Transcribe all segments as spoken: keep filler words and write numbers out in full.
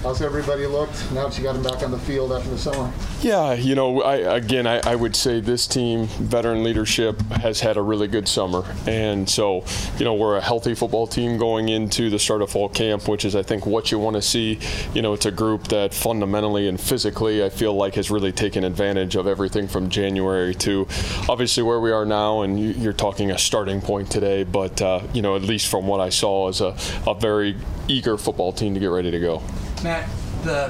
How's everybody looked now that you got them back on the field after the summer? Yeah, you know, I, again, I, I would say this team, veteran leadership, has had a really good summer. And so, you know, we're a healthy football team going into the start of fall camp, which is, I think, what you want to see. You know, it's a group that fundamentally and physically, I feel like, has really taken advantage of everything from January to obviously where we are now. And you, you're talking a starting point today, but, uh, you know, at least from what I saw, is a, a very eager football team to get ready to go. Matt, the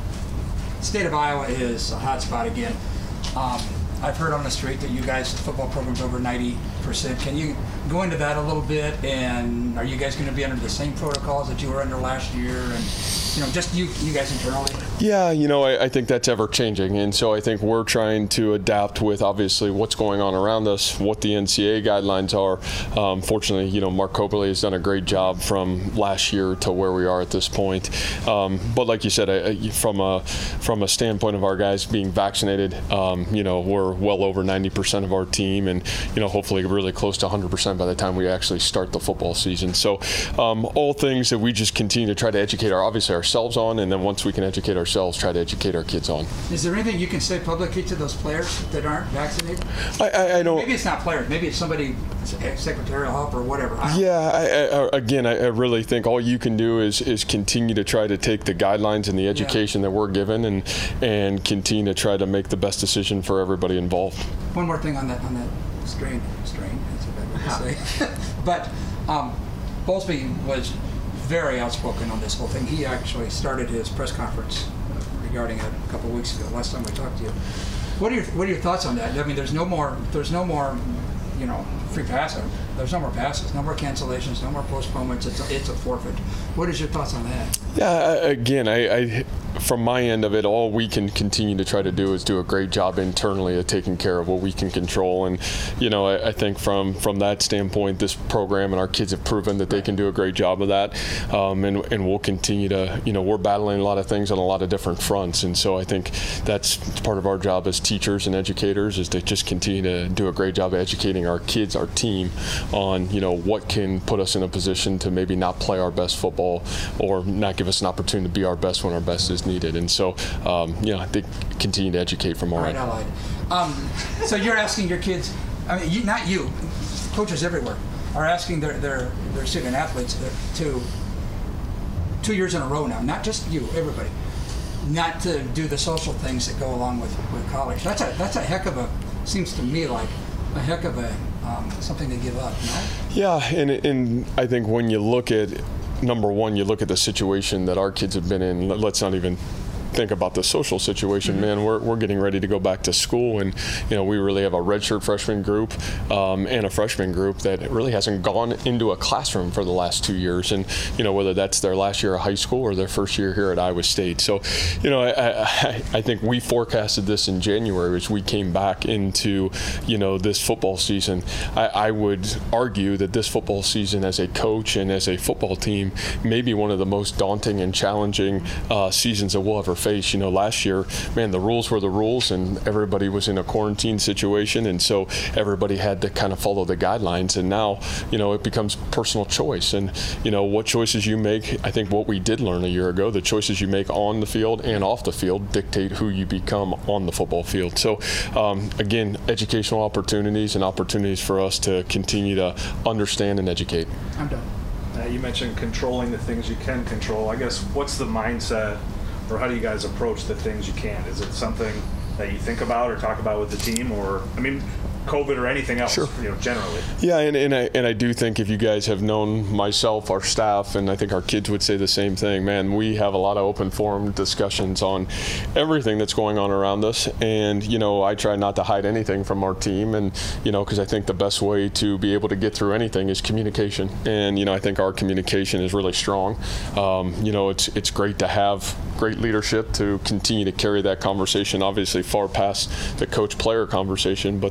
state of Iowa is a hot spot again. Um, I've heard on the street that you guys, the football program's over ninety percent. Can you go into that a little bit? And are you guys going to be under the same protocols that you were under last year? And, you know, just you, you guys internally? Yeah, you know, I, I think that's ever changing. And so I think we're trying to adapt with obviously what's going on around us, what the N C double A guidelines are. Um, fortunately, you know, Mark Copley has done a great job from last year to where we are at this point. Um, but like you said, I, I, from a from a standpoint of our guys being vaccinated, um, you know, we're well over ninety percent of our team, and you know, hopefully really close to one hundred percent by the time we actually start the football season. So um, all things that we just continue to try to educate our obviously ourselves on, and then once we can educate ourselves, try to educate our kids on. Is there anything you can say publicly to those players that aren't vaccinated? I, I, I don't. Maybe it's not players. Maybe it's somebody, secretarial help or whatever. I yeah. I, I, again, I, I really think all you can do is is continue to try to take the guidelines and the education yeah. that we're given, and and continue to try to make the best decision for everybody involved. One more thing on that on that strain strain. That's a bad word to say. But um, Bowlesby was very outspoken on this whole thing. He actually started his press conference regarding it a couple of weeks ago. Last time we talked to you. What are your What are your thoughts on that? I mean, there's no more. There's no more. You know, free passes. There's no more passes. No more cancellations. No more postponements. It's a, it's a forfeit. What is your thoughts on that? Yeah. Again, I, I from my end of it, all we can continue to try to do is do a great job internally of taking care of what we can control. And you know, I, I think from from that standpoint, this program and our kids have proven that they can do a great job of that. Um, and and we'll continue to. You know, we're battling a lot of things on a lot of different fronts. And so I think that's part of our job as teachers and educators is to just continue to do a great job of educating our kids, our team, on you know what can put us in a position to maybe not play our best football or not give us an opportunity to be our best when our best is needed. And so, um, you know, I think continue to educate from our end. All right, um, so you're asking your kids, I mean, you, not you, coaches everywhere are asking their their, their student athletes to two years in a row now, not just you, everybody, not to do the social things that go along with, with college. That's a that's a heck of a seems to me like a heck of a um, something to give up. No? Yeah, and and I think when you look at number one, you look at the situation that our kids have been in. Let's not even think about the social situation, mm-hmm. man. We're, we're getting ready to go back to school, and you know we really have a redshirt freshman group um, and a freshman group that really hasn't gone into a classroom for the last two years, and you know whether that's their last year of high school or their first year here at Iowa State. So, you know, I, I, I think we forecasted this in January as we came back into you know this football season. I, I would argue that this football season, as a coach and as a football team, may be one of the most daunting and challenging uh, seasons that we'll ever face. You know, last year, man, the rules were the rules, and everybody was in a quarantine situation, and so everybody had to kind of follow the guidelines. And now, you know, it becomes personal choice, and you know what choices you make. I think what we did learn a year ago, the choices you make on the field and off the field dictate who you become on the football field. So, um, again, educational opportunities and opportunities for us to continue to understand and educate. I'm done. Uh, you mentioned controlling the things you can control. I guess what's the mindset? Or how do you guys approach the things you can? Is it something that you think about or talk about with the team, or I mean, COVID or anything else, sure. you know, generally? Yeah, and, and I and I do think if you guys have known myself, our staff, and I think our kids would say the same thing, man, we have a lot of open forum discussions on everything that's going on around us. And, you know, I try not to hide anything from our team, and, you know, because I think the best way to be able to get through anything is communication. And, you know, I think our communication is really strong. Um, you know, it's it's great to have great leadership to continue to carry that conversation, obviously far past the coach-player conversation, but then the player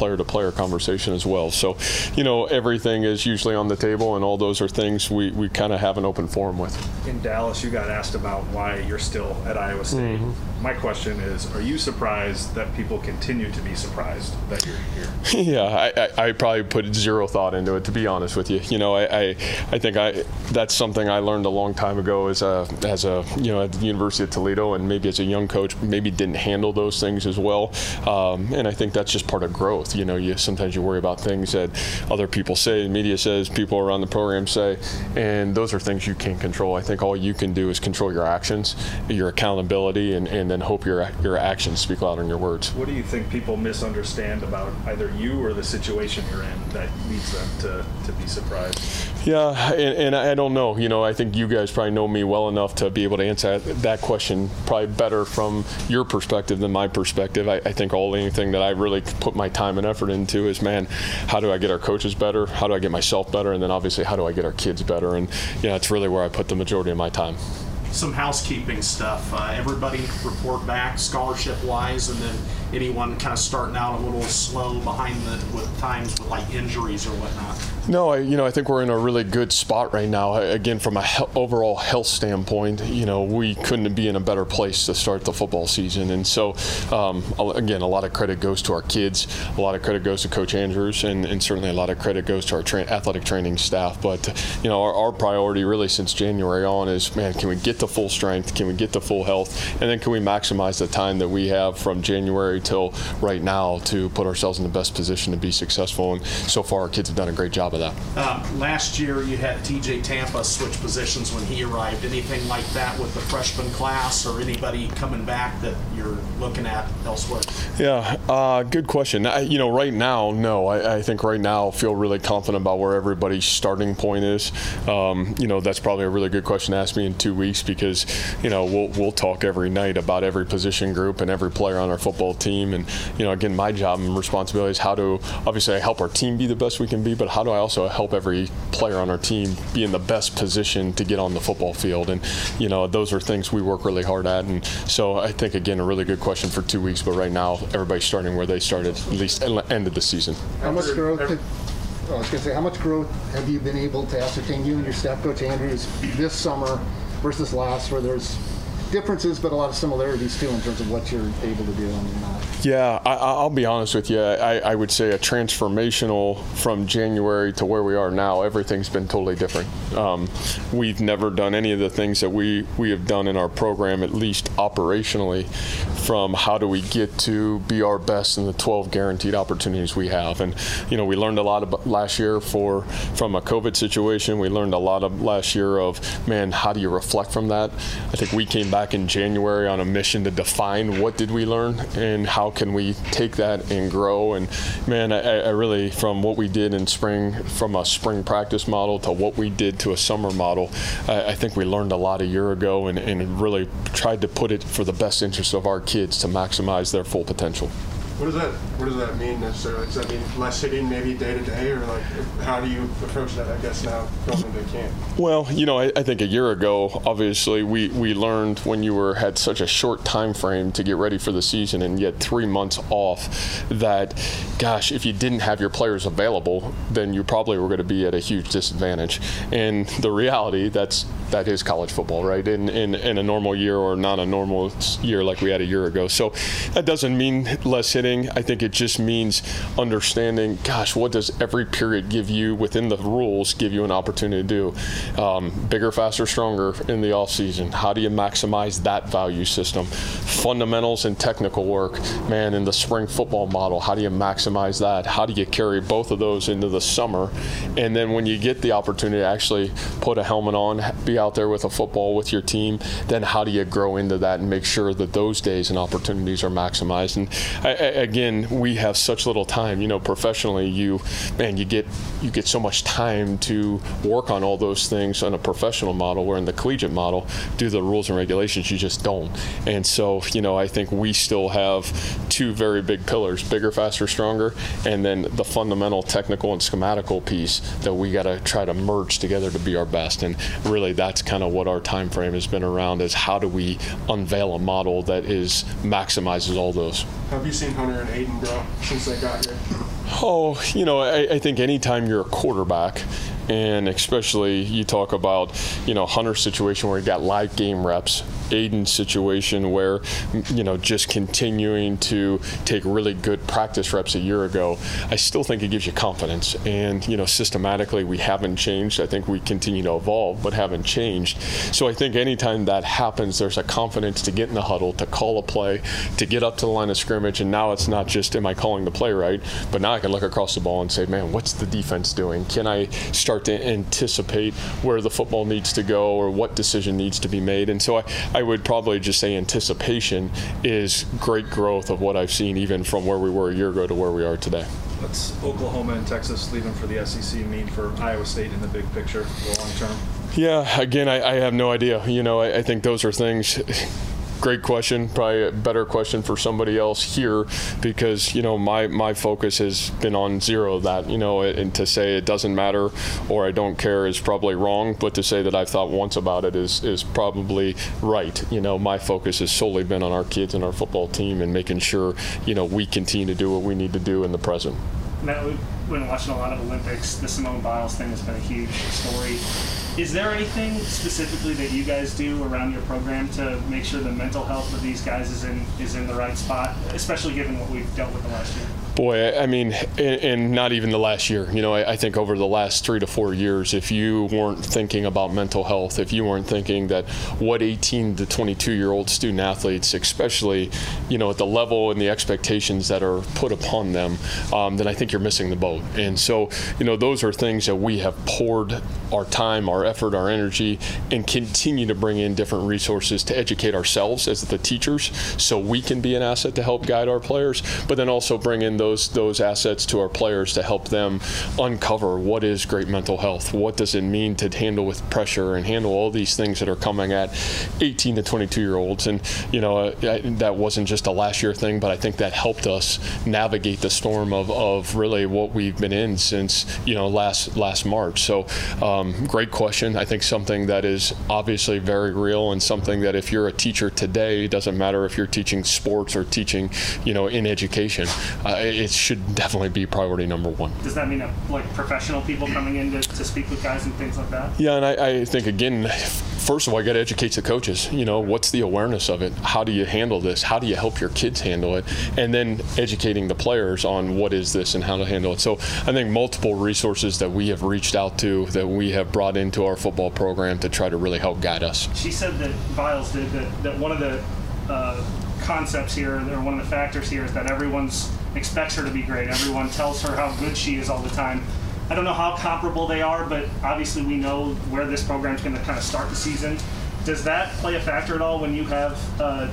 player-to-player conversation as well. So, you know, everything is usually on the table, and all those are things we, we kind of have an open forum with. In Dallas, you got asked about why you're still at Iowa State. Mm-hmm. My question is, are you surprised that people continue to be surprised that you're here? Yeah, I, I, I probably put zero thought into it, to be honest with you. You know, I, I, I think I that's something I learned a long time ago as a, as a, you know, at the University of Toledo, and maybe as a young coach, maybe didn't handle those things as well. Um, and I think that's just part of growth. You know, you sometimes you worry about things that other people say, media says, people around the program say, and those are things you can't control. I think all you can do is control your actions, your accountability, and, and then hope your your actions speak louder than your words. What do you think people misunderstand about either you or the situation you're in that leads them to, to be surprised? Yeah, and, and I don't know. You know, I think you guys probably know me well enough to be able to answer that question probably better from your perspective than my perspective. I, I think all anything that I really put my time and effort into is, man, how do I get our coaches better? How do I get myself better? And then obviously, how do I get our kids better? And, you know, it's really where I put the majority of my time. Some housekeeping stuff. Uh, everybody report back scholarship-wise, and then anyone kind of starting out a little slow behind the with times with like injuries or whatnot. No, I, you know, I think we're in a really good spot right now. Again, from a he- overall health standpoint, you know, we couldn't be in a better place to start the football season. And so, um, again, a lot of credit goes to our kids. A lot of credit goes to Coach Andrews, and, and certainly a lot of credit goes to our tra- athletic training staff. But, you know, our, our priority really since January on is, man, can we get to full strength? Can we get to full health? And then can we maximize the time that we have from January till right now to put ourselves in the best position to be successful? And so far, our kids have done a great job of that. Um, last year, you had T J Tampa switch positions when he arrived. Anything like that with the freshman class, or anybody coming back that you're looking at elsewhere? Yeah, uh, good question. I, you know, right now, no. I, I think right now I feel really confident about where everybody's starting point is. Um, you know, that's probably a really good question to ask me in two weeks because, you know, we'll we'll talk every night about every position group and every player on our football team. And, you know, again, my job and responsibility is how to, obviously, I help our team be the best we can be, but how do I also help every player on our team be in the best position to get on the football field? And, you know, those are things we work really hard at. And so I think, again, a really good question for two weeks, but right now everybody's starting where they started, at least at the end of the season. How much growth have, oh, I was going to say, how much growth have you been able to ascertain, you and your staff coach Andrews, this summer versus last, where there's differences but a lot of similarities too in terms of what you're able to do and not? Yeah, I, I'll be honest with you. I, I would say a transformational from January to where we are now. Everything's been totally different. Um, we've never done any of the things that we, we have done in our program, at least operationally, from how do we get to be our best in the twelve guaranteed opportunities we have. And, you know, we learned a lot about last year for from a COVID situation. We learned a lot of last year of, man, how do you reflect from that? I think we came back in January on a mission to define what did we learn and how can we take that and grow. And, man, I, I really, from what we did in spring, from a spring practice model to what we did to a summer model, I, I think we learned a lot a year ago and, and really tried to put it for the best interest of our kids to maximize their full potential. What does that What does that mean necessarily? Does that mean less hitting maybe day to day, or like how do you approach that? I guess now going into camp. Well, you know, I, I think a year ago, obviously, we, we learned when you were had such a short time frame to get ready for the season, and yet three months off, that, gosh, if you didn't have your players available, then you probably were going to be at a huge disadvantage. And the reality, that's that is college football, right? In, in in a normal year or not a normal year like we had a year ago. So that doesn't mean less hitting. I think it just means understanding, gosh, what does every period give you within the rules, give you an opportunity to do? Um, bigger, faster, stronger in the off season. How do you maximize that value system? Fundamentals and technical work, man, in the spring football model, how do you maximize that? How do you carry both of those into the summer? And then when you get the opportunity to actually put a helmet on, be out there with a football with your team, then how do you grow into that and make sure that those days and opportunities are maximized? And I, I, again, we have such little time. You know, professionally, you, man, you get you get so much time to work on all those things on a professional model, where in the collegiate model, due to the rules and regulations, you just don't. And so, you know, I think we still have two very big pillars: bigger, faster, stronger, and then the fundamental technical and schematical piece that we got to try to merge together to be our best. And really, that's kind of what our time frame has been around: is how do we unveil a model that is maximizes all those. Have you seen Hunter and Aiden grow since they got here? Oh, you know, I, I think anytime you're a quarterback, and especially you talk about, you know, Hunter's situation where he got live game reps, Aiden's situation where, you know, just continuing to take really good practice reps a year ago, I still think it gives you confidence. And, you know, systematically we haven't changed. I think we continue to evolve, but haven't changed. So I think anytime that happens, there's a confidence to get in the huddle, to call a play, to get up to the line of scrimmage. And now it's not just, am I calling the play right? But now I can look across the ball and say, man, what's the defense doing? Can I start to anticipate where the football needs to go or what decision needs to be made? And so I, I would probably just say anticipation is great growth of what I've seen even from where we were a year ago to where we are today. What's Oklahoma and Texas leaving for the S E C mean for Iowa State in the big picture, long term? Yeah, again, I, I have no idea. You know, I, I think those are things. Great question. Probably a better question for somebody else here, because, you know, my, my focus has been on zero of that, you know, and to say it doesn't matter or I don't care is probably wrong, but to say that I've thought once about it is, is probably right. You know, my focus has solely been on our kids and our football team and making sure, you know, we continue to do what we need to do in the present. Matt, we've been watching a lot of Olympics. The Simone Biles thing has been a huge story. Is there anything specifically that you guys do around your program to make sure the mental health of these guys is in is in the right spot, especially given what we've dealt with the last year? Boy, I mean, and, and not even the last year. You know, I, I think over the last three to four years, if you weren't thinking about mental health, if you weren't thinking that what eighteen to twenty-two-year-old student athletes, especially, you know, at the level and the expectations that are put upon them, um, then I think you're missing the boat. And so, you know, those are things that we have poured our time, our effort, our energy, and continue to bring in different resources to educate ourselves as the teachers so we can be an asset to help guide our players, but then also bring in those Those, those assets to our players to help them uncover what is great mental health, what does it mean to handle with pressure and handle all these things that are coming at eighteen to twenty-two year olds. And you know, I, that wasn't just a last year thing, but I think that helped us navigate the storm of, of really what we've been in since, you know, last last March. So um, great question. I think something that is obviously very real, and something that if you're a teacher today, it doesn't matter if you're teaching sports or teaching, you know, in education, uh, it should definitely be priority number one. Does that mean uh, like professional people coming in to, to speak with guys and things like that? Yeah, and I, I think, again, first of all, I got to educate the coaches. You know, what's the awareness of it? How do you handle this? How do you help your kids handle it? And then educating the players on what is this and how to handle it. So I think multiple resources that we have reached out to, that we have brought into our football program to try to really help guide us. She said that Biles did that, that one of the uh, concepts here, or one of the factors here, is that everyone's expects her to be great. Everyone tells her how good she is all the time. I don't know how comparable they are, but obviously we know where this program's going to kind of start the season. Does that play a factor at all when you have uh,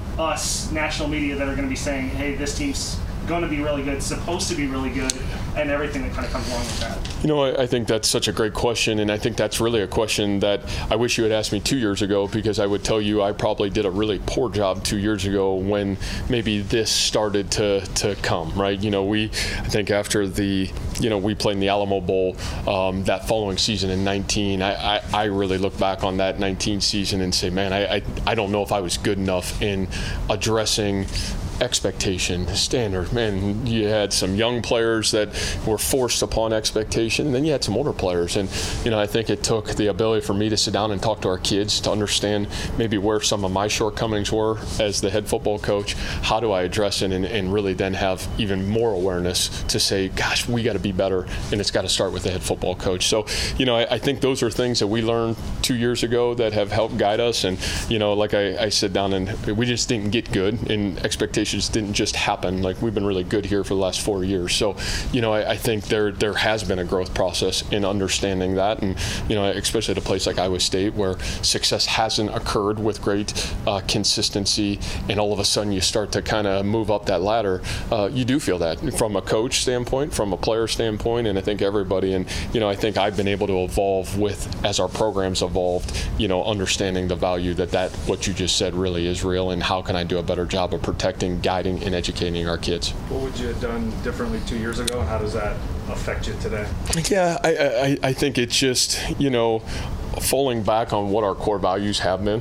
us, national media, that are going to be saying, hey, this team's going to be really good, supposed to be really good, and everything that kind of comes along with that? You know, I, I think that's such a great question, and I think that's really a question that I wish you had asked me two years ago, because I would tell you I probably did a really poor job two years ago when maybe this started to, to come, right? You know, we, I think after the, you know, we played in the Alamo Bowl um, that following season in nineteen, I, I, I really look back on that nineteen season and say, man, I, I, I don't know if I was good enough in addressing expectation, standard. Man, you had some young players that were forced upon expectation, and then you had some older players. And, you know, I think it took the ability for me to sit down and talk to our kids to understand maybe where some of my shortcomings were as the head football coach. How do I address it, and, and really then have even more awareness to say, gosh, we got to be better, and it's got to start with the head football coach. So, you know, I, I think those are things that we learned two years ago that have helped guide us. And, you know, like I, I sit down and we just didn't get good, and expectations didn't just happen. Like, we've been really good here for the last four years. So, you know, I, I think there there has been a growth process in understanding that, and, you know, especially at a place like Iowa State where success hasn't occurred with great uh, consistency, and all of a sudden you start to kind of move up that ladder. Uh, you do feel that from a coach standpoint, from a player standpoint, and I think everybody. And, you know, I think I've been able to evolve with, as our programs evolved, you know, understanding the value that that what you just said really is real, and how can I do a better job of protecting, guiding, and educating our kids. What would you have done differently two years ago, and how does that affect you today? Yeah, I, I, I think it's just, you know, falling back on what our core values have been,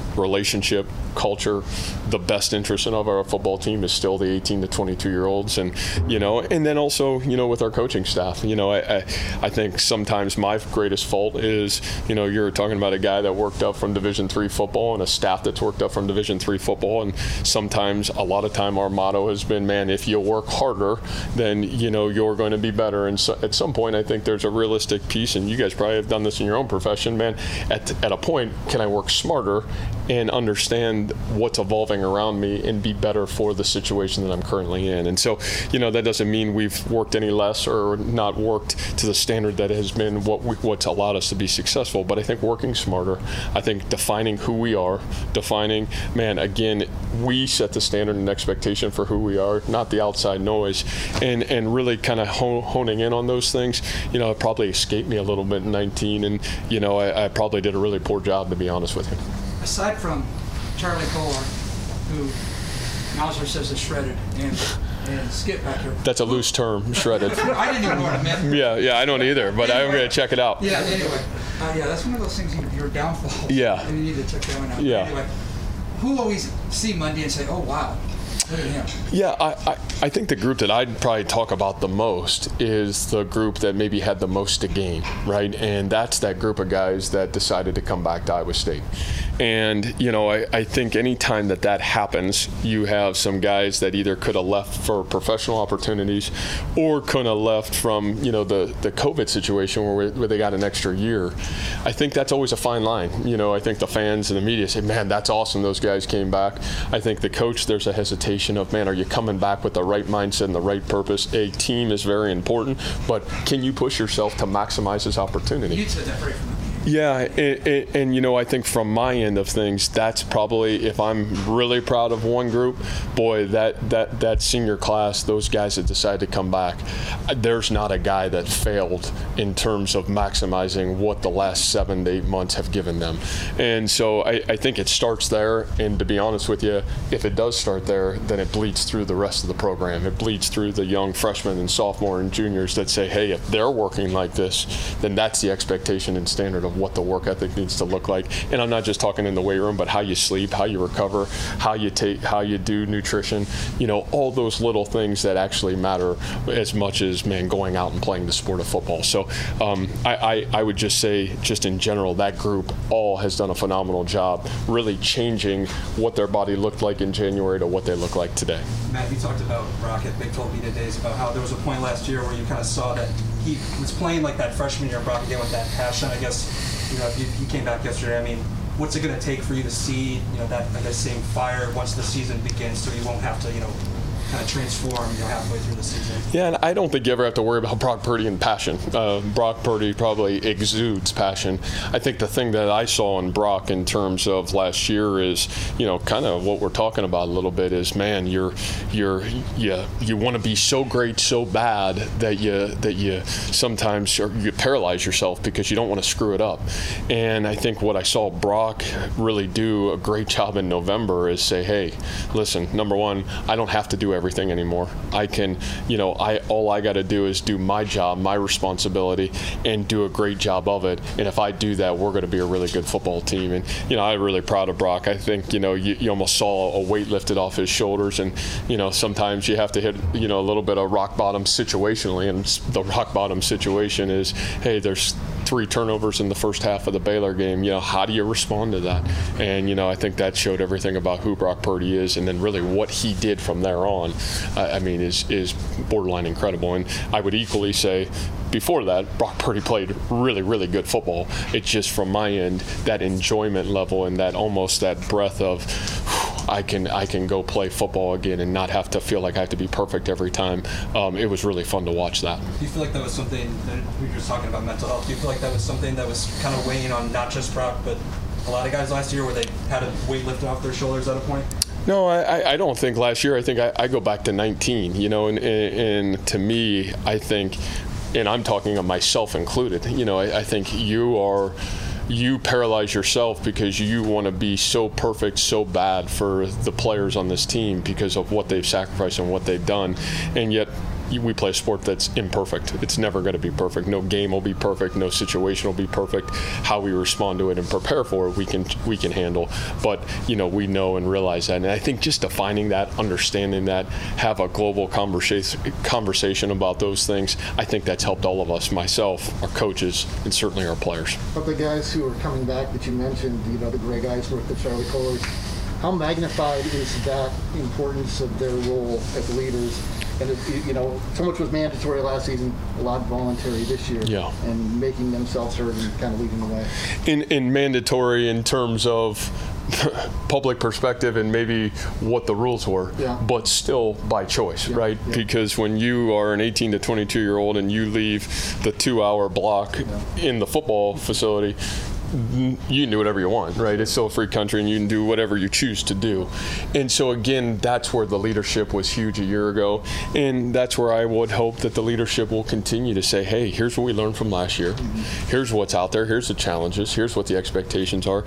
relationship, culture. The best interest of our football team is still the eighteen to twenty-two year olds, and you know, and then also, you know, with our coaching staff. You know, I, I, I think sometimes my greatest fault is, you know, you're talking about a guy that worked up from Division three football and a staff that's worked up from Division three football, and sometimes, a lot of time, our motto has been, man, if you work harder, then you know you're going to be better. And so at some point, I think there's a realistic piece, and you guys probably have done this in your own profession, man. At at a point, can I work smarter and understand what's evolving around me and be better for the situation that I'm currently in? And so, you know, that doesn't mean we've worked any less or not worked to the standard that has been what we, what's allowed us to be successful. But I think working smarter, I think defining who we are, defining, man, again, we set the standard and expectation for who we are, not the outside noise, and and really kind of honing in on those things. You know, it probably escaped me a little bit in nineteen, and you know, I, I probably did a really poor job, to be honest with you. Aside from Charlie Kohler, who Mauser says is shredded, and and Skip back here. That's a loose term, shredded. I didn't even know what it meant. Yeah, yeah, I don't either, but anyway, I'm going to check it out. Yeah, anyway. Uh, yeah, that's one of those things, you, your downfall. Yeah. And you need to check that one out. Yeah. Anyway, who always see Monday and say, oh, wow, look at him? Yeah, I, I, I think the group that I'd probably talk about the most is the group that maybe had the most to gain, right? And that's that group of guys that decided to come back to Iowa State. And, you know, I, I think any time that that happens, you have some guys that either could have left for professional opportunities or could have left from, you know, the, the COVID situation where, we, where they got an extra year. I think that's always a fine line. You know, I think the fans and the media say, man, that's awesome, those guys came back. I think the coach, there's a hesitation of, man, are you coming back with the right mindset and the right purpose? A team is very important, but can you push yourself to maximize this opportunity? You said that right from the beginning. Yeah, and, and, and you know, I think from my end of things, that's probably, if I'm really proud of one group, boy, that that that senior class, those guys that decided to come back, there's not a guy that failed in terms of maximizing what the last seven to eight months have given them. And so I, I think it starts there, and to be honest with you, if it does start there, then it bleeds through the rest of the program. It bleeds through the young freshmen and sophomore and juniors that say, hey, if they're working like this, then that's the expectation and standard of what the work ethic needs to look like. And I'm not just talking in the weight room, but how you sleep, how you recover, how you take, how you do nutrition, you know, all those little things that actually matter as much as, man, going out and playing the sport of football. So um, I, I, I would just say, just in general, that group all has done a phenomenal job really changing what their body looked like in January to what they look like today. Matt, you talked about Brock at Big twelve Media Days, about how there was a point last year where you kind of saw that he was playing like that freshman year, Brock, again with that passion. I guess, you know, he, he came back yesterday. I mean, what's it going to take for you to see, you know, that, I guess, same fire once the season begins, so you won't have to, you know, kind of transform, you know, halfway through the season? Yeah, and I don't think you ever have to worry about Brock Purdy and passion. Uh, Brock Purdy probably exudes passion. I think the thing that I saw in Brock in terms of last year is, you know, kind of what we're talking about a little bit is, man, you're, you're, you, you want to be so great, so bad that you that you sometimes or you paralyze yourself because you don't want to screw it up. And I think what I saw Brock really do a great job in November is say, hey, listen, number one, I don't have to do everything anymore. I can, you know, I all I got to do is do my job, my responsibility, and do a great job of it. And if I do that, we're going to be a really good football team. And, you know, I'm really proud of Brock. I think, you know, you, you almost saw a weight lifted off his shoulders. And, you know, sometimes you have to hit, you know, a little bit of rock bottom situationally. And the rock bottom situation is, hey, there's three turnovers in the first half of the Baylor game. You know, how do you respond to that? And, you know, I think that showed everything about who Brock Purdy is, and then really what he did from there on, uh, I mean, is is borderline incredible. And I would equally say, before that, Brock Purdy played really, really good football. It's just from my end, that enjoyment level and that almost that breath of, I can I can go play football again and not have to feel like I have to be perfect every time. Um, it was really fun to watch that. Do you feel like that was something that we were just talking about mental health? Do you feel like that was something that was kind of weighing on not just Brock, but a lot of guys last year where they had a weight lifted off their shoulders at a point? No, I, I don't think last year. I think I, I go back to nineteen, you know, and, and, and to me, I think, and I'm talking of myself included, you know, I, I think you are, you paralyze yourself because you want to be so perfect, so bad for the players on this team because of what they've sacrificed and what they've done. And yet, you- we play a sport that's imperfect. It's never going to be perfect. No game will be perfect. No situation will be perfect. How we respond to it and prepare for it, we can we can handle. But you know, we know and realize that. And I think just defining that, understanding that, have a global conversation conversation about those things. I think that's helped all of us, myself, our coaches, and certainly our players. But the guys who are coming back that you mentioned, you know, the Greg Eisworth, the Charlie Kohlers, how magnified is that importance of their role as leaders? And, it, you know, so much was mandatory last season, a lot voluntary this year. Yeah. And making themselves heard and kind of leading the way. In, in mandatory in terms of public perspective and maybe what the rules were, yeah. but still by choice, yeah. right? Yeah. Because when you are an eighteen to twenty-two year old and you leave the two hour block yeah. in the football facility, you can do whatever you want, right? It's still a free country and you can do whatever you choose to do. And so again, that's where the leadership was huge a year ago. And that's where I would hope that the leadership will continue to say, hey, here's what we learned from last year. Mm-hmm. Here's what's out there. Here's the challenges. Here's what the expectations are.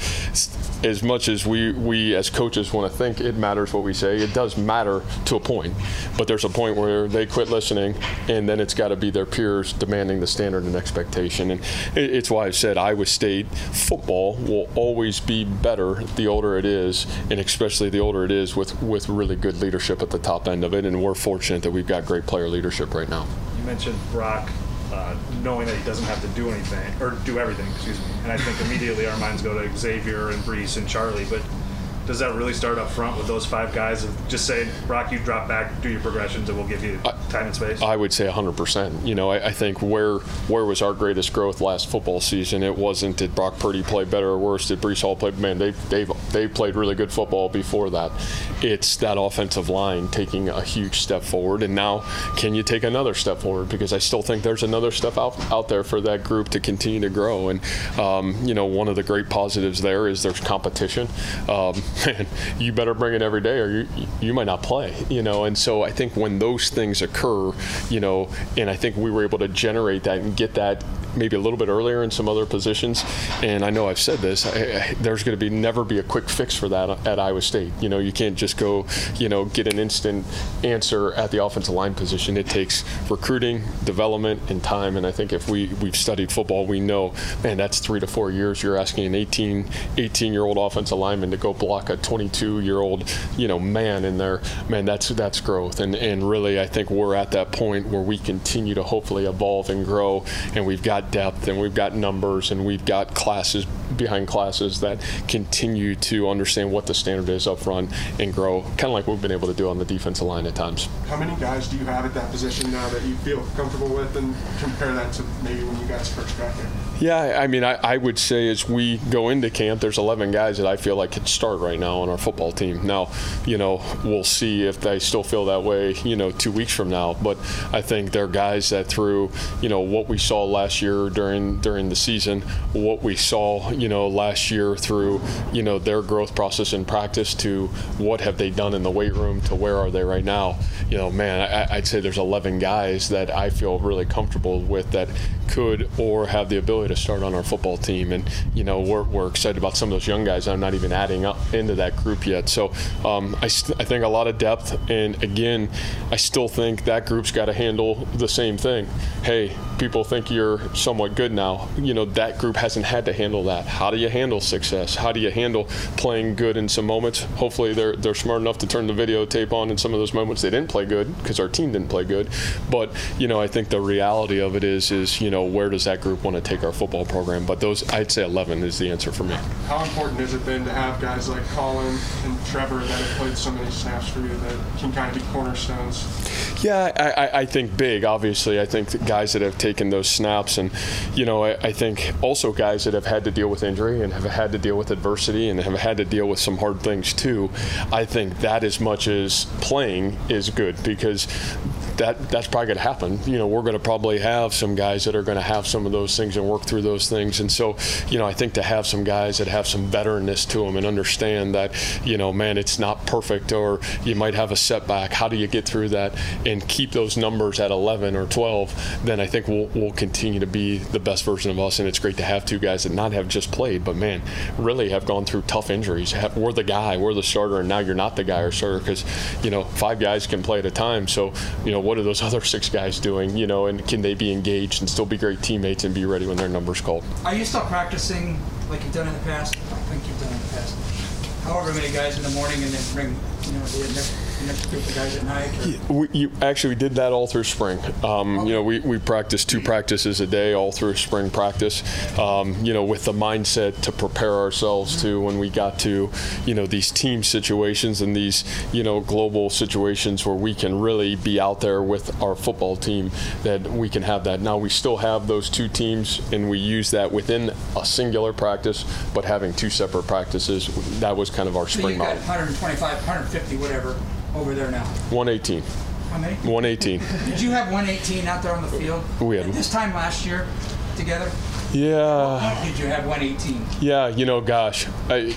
As much as we, we as coaches want to think it matters what we say, it does matter to a point. But there's a point where they quit listening, and then it's got to be their peers demanding the standard and expectation. And it's why I've said Iowa State football will always be better the older it is, and especially the older it is with, with really good leadership at the top end of it. And we're fortunate that we've got great player leadership right now. You mentioned Brock uh, knowing that he doesn't have to do anything, or do everything, excuse me. And I think immediately our minds go to Xavier and Brees and Charlie, but does that really start up front with those five guys of just saying, Brock, you drop back, do your progressions, and we'll give you time and space? I would say one hundred percent. You know, I, I think where where was our greatest growth last football season? It wasn't did Brock Purdy play better or worse? Did Brees Hall play? Man, they've, they've, they played really good football before that. It's that offensive line taking a huge step forward. And now, can you take another step forward? Because I still think there's another step out, out there for that group to continue to grow. And, um, you know, one of the great positives there is there's competition. Um, man, you better bring it every day or you you might not play, you know. And so I think when those things occur, you know, and I think we were able to generate that and get that maybe a little bit earlier in some other positions. And I know I've said this, I, I, there's going to be never be a quick fix for that at Iowa State. You know, you can't just go, you know, get an instant answer at the offensive line position. It takes recruiting, development, and time. And I think if we, we've studied football, we know, man, that's three to four years. You're asking an eighteen, eighteen-year-old offensive lineman to go block a twenty-two-year-old, you know, man in there. Man, that's that's growth. And, and really, I think we're at that point where we continue to hopefully evolve and grow, and we've got depth and we've got numbers and we've got classes behind classes that continue to understand what the standard is up front and grow, kind of like we've been able to do on the defensive line at times. How many guys do you have at that position now that you feel comfortable with, and compare that to maybe when you guys first got there? Yeah, I mean, I, I would say as we go into camp, there's eleven guys that I feel like could start right now on our football team. Now, you know, we'll see if they still feel that way, you know, two weeks from now. But I think they're guys that through, you know, what we saw last year during during the season, what we saw, you know, last year through, you know, their growth process in practice to what have they done in the weight room to where are they right now. You know, man, I, I'd say there's eleven guys that I feel really comfortable with that could or have the ability to start on our football team. And, you know, we're, we're excited about some of those young guys. I'm not even adding up into that group yet. So um, I, st- I think a lot of depth. And again, I still think that group's got to handle the same thing. Hey, people think you're somewhat good now. You know, that group hasn't had to handle that. How do you handle success? How do you handle playing good in some moments? Hopefully they're they're smart enough to turn the videotape on in some of those moments they didn't play good because our team didn't play good. But, you know, I think the reality of it is, is, you know, where does that group want to take our football program? But those, I'd say eleven is the answer for me. How important has it been to have guys like Colin and Trevor that have played so many snaps for you that can kind of be cornerstones? Yeah, I, I, I think big, obviously. I think the guys that have taken those snaps and, you know, I, I think also guys that have had to deal with injury and have had to deal with adversity and have had to deal with some hard things too. I think that as much as playing is good because that that's probably going to happen. You know, we're going to probably have some guys that are going to have some of those things and work through those things. And so, you know, I think to have some guys that have some veteranness to them and understand that, you know, man, it's not perfect or you might have a setback. How do you get through that and keep those numbers at eleven or twelve? Then I think we'll, we'll continue to be the best version of us. And it's great to have two guys that not have just played, but, man, really have gone through tough injuries. Have, we're the guy, we're the starter, and now you're not the guy or starter because, you know, five guys can play at a time. So, you know, what are those other six guys doing, you know, and can they be engaged and still be great teammates and be ready when their number's called. Are you still practicing like you've done in the past? I think you've done in the past. However many guys in the morning and then bring, you know, the next, the next group of guys at night? Or? We you, actually we did that all through spring. Um, okay. You know, we, we practiced two practices a day all through spring practice, um, you know, with the mindset to prepare ourselves mm-hmm. to when we got to, you know, these team situations and these, you know, global situations where we can really be out there with our football team, that we can have that. Now we still have those two teams and we use that within a singular practice, but having two separate practices, that was kind of our so spring you've got model. one twenty-five, one fifty, whatever, over there now. one eighteen. How many? one eighteen. Did you have one eighteen out there on the field? We had. At this time last year together? Yeah. Did you have one eighteen? Yeah, you know, gosh, I,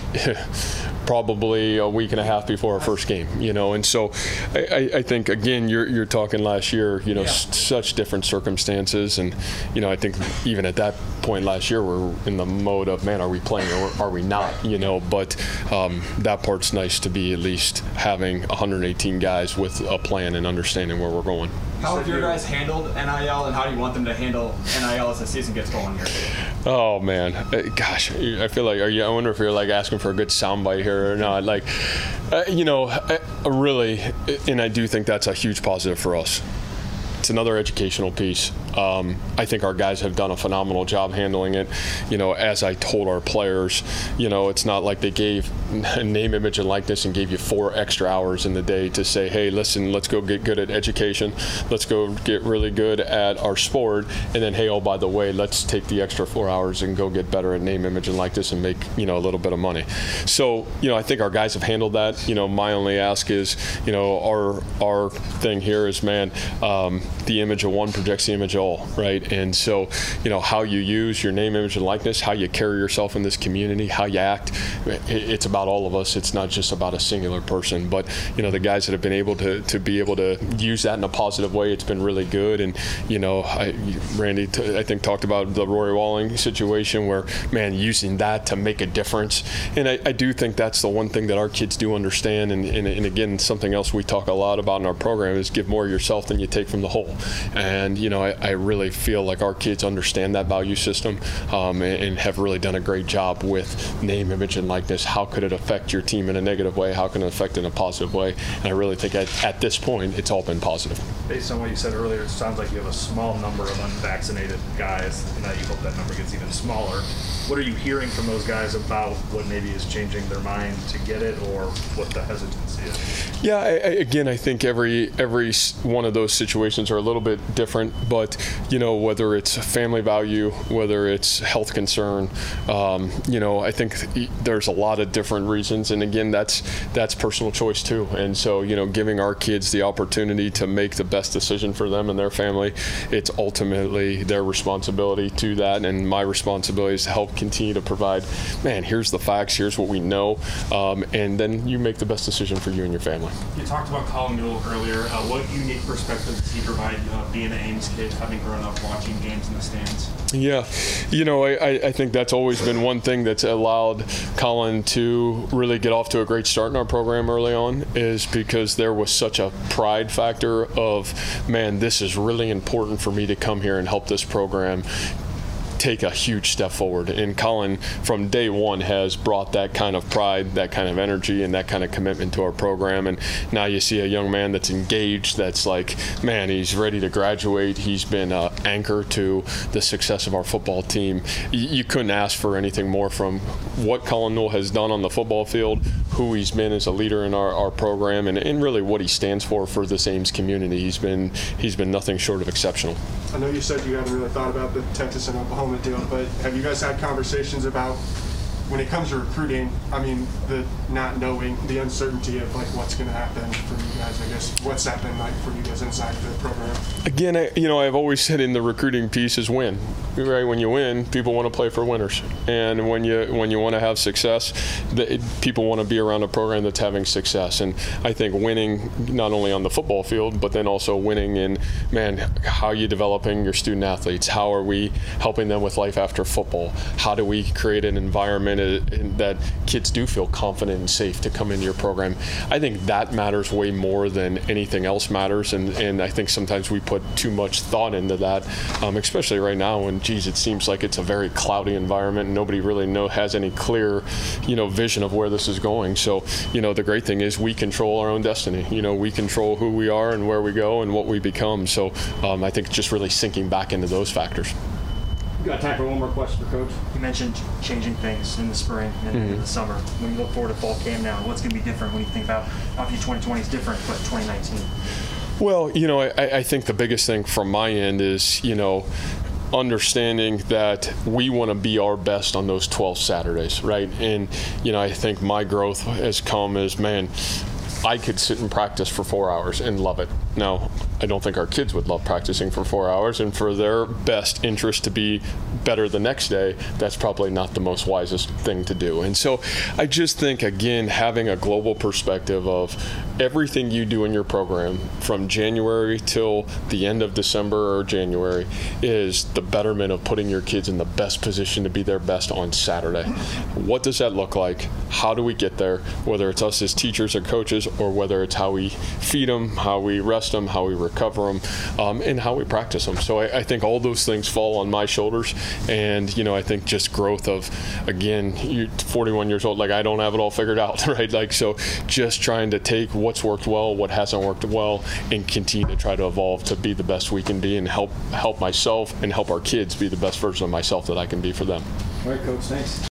probably a week and a half before our first game, you know, and so I, I think again you're you're talking last year, you know, yeah. s- such different circumstances, and you know I think even at that point last year we're in the mode of, man, are we playing or are we not, you know? But um, that part's nice to be at least having one hundred eighteen guys with a plan and understanding where we're going. How have your guys handled N I L, and how do you want them to handle N I L as the season gets going here? Oh man, uh, gosh, I feel like, are you? I wonder if you're like asking for a good soundbite here or not. Like, uh, you know, uh, really, and I do think that's a huge positive for us. It's another educational piece. Um, I think our guys have done a phenomenal job handling it. You know, as I told our players, you know, it's not like they gave name, image, and likeness and gave you four extra hours in the day to say, hey, listen, let's go get good at education. Let's go get really good at our sport. And then, hey, oh, by the way, let's take the extra four hours and go get better at name, image, and likeness and make, you know, a little bit of money. So, you know, I think our guys have handled that. You know, my only ask is, you know, our our thing here is, man, um, the image of one projects the image of all, right? And so, you know, how you use your name, image, and likeness, how you carry yourself in this community, how you act, it's about all of us. It's not just about a singular person. But, you know, the guys that have been able to, to be able to use that in a positive way, it's been really good. And, you know, I, Randy, t- I think, talked about the Rory Walling situation where, man, using that to make a difference. And I, I do think that's the one thing that our kids do understand. And, and, and again, something else we talk a lot about in our program is give more of yourself than you take from the whole. And, you know, I, I really feel like our kids understand that value system um, and, and have really done a great job with name, image, and likeness. How could it affect your team in a negative way? How can it affect it in a positive way? And I really think at, at this point, it's all been positive. Based on what you said earlier, it sounds like you have a small number of unvaccinated guys, and that you hope that number gets even smaller. What are you hearing from those guys about what maybe is changing their mind to get it, or what the hesitancy is? Yeah, I, I, again, I think every every one of those situations are a little bit different, but, you know, whether it's family value, whether it's health concern, um, you know, I think there's a lot of different reasons, and again, that's that's personal choice too. And so, you know, giving our kids the opportunity to make the best decision for them and their family, it's ultimately their responsibility to that, and my responsibility is to help continue to provide, man, here's the facts, here's what we know, um, and then you make the best decision for you and your family. You talked about Colin Newell earlier. Uh, what unique perspective does he provide, uh, being an Ames kid, having grown up watching games in the stands? Yeah, you know, I, I think that's always been one thing that's allowed Colin to really get off to a great start in our program early on, is because there was such a pride factor of, man, this is really important for me to come here and help this program take a huge step forward. And Colin, from day one, has brought that kind of pride, that kind of energy, and that kind of commitment to our program. And now you see a young man that's engaged, that's like, man, he's ready to graduate. He's been an anchor to the success of our football team. You couldn't ask for anything more from what Colin Newell has done on the football field, who he's been as a leader in our, our program, and, and really what he stands for for this Ames community. He's been he's been nothing short of exceptional. I know you said you haven't really thought about the Texas and Oklahoma deal, but have you guys had conversations about, when it comes to recruiting, I mean, the not knowing, the uncertainty of like what's going to happen for you guys, I guess, what's that been like for you guys inside the program? Again, I, you know, I've always said in the recruiting piece is win, right? When you win, people want to play for winners. And when you when you want to have success, the, it, people want to be around a program that's having success. And I think winning not only on the football field, but then also winning in, man, how are you developing your student athletes? How are we helping them with life after football? How do we create an environment that kids do feel confident and safe to come into your program. I think that matters way more than anything else matters, and, and I think sometimes we put too much thought into that, um, especially right now when, geez, it seems like it's a very cloudy environment and nobody really know has any clear, you know, vision of where this is going. So, you know, the great thing is we control our own destiny. You know, we control who we are and where we go and what we become. So um, I think just really sinking back into those factors. Got time for one more question for Coach. You mentioned changing things in the spring and Mm-hmm. in the summer. When you look forward to fall camp now, what's going to be different when you think about, obviously twenty twenty is different, but twenty nineteen? Well, you know, I, I think the biggest thing from my end is, you know, understanding that we want to be our best on those twelve Saturdays, right? And, you know, I think my growth has come as, man, I could sit and practice for four hours and love it. Now, I don't think our kids would love practicing for four hours, and for their best interest to be better the next day, that's probably not the most wisest thing to do. And so I just think, again, having a global perspective of everything you do in your program from January till the end of December or January is the betterment of putting your kids in the best position to be their best on Saturday. What does that look like? How do we get there? Whether it's us as teachers or coaches, or whether it's how we feed them, how we rest them, how we recover them, um, and how we practice them. So I, I think all those things fall on my shoulders. And, you know, I think just growth of, again, you're forty-one years old, like I don't have it all figured out, right? Like, so just trying to take what's worked well, what hasn't worked well, and continue to try to evolve to be the best we can be and help help myself and help our kids be the best version of myself that I can be for them. All right, Coach, thanks.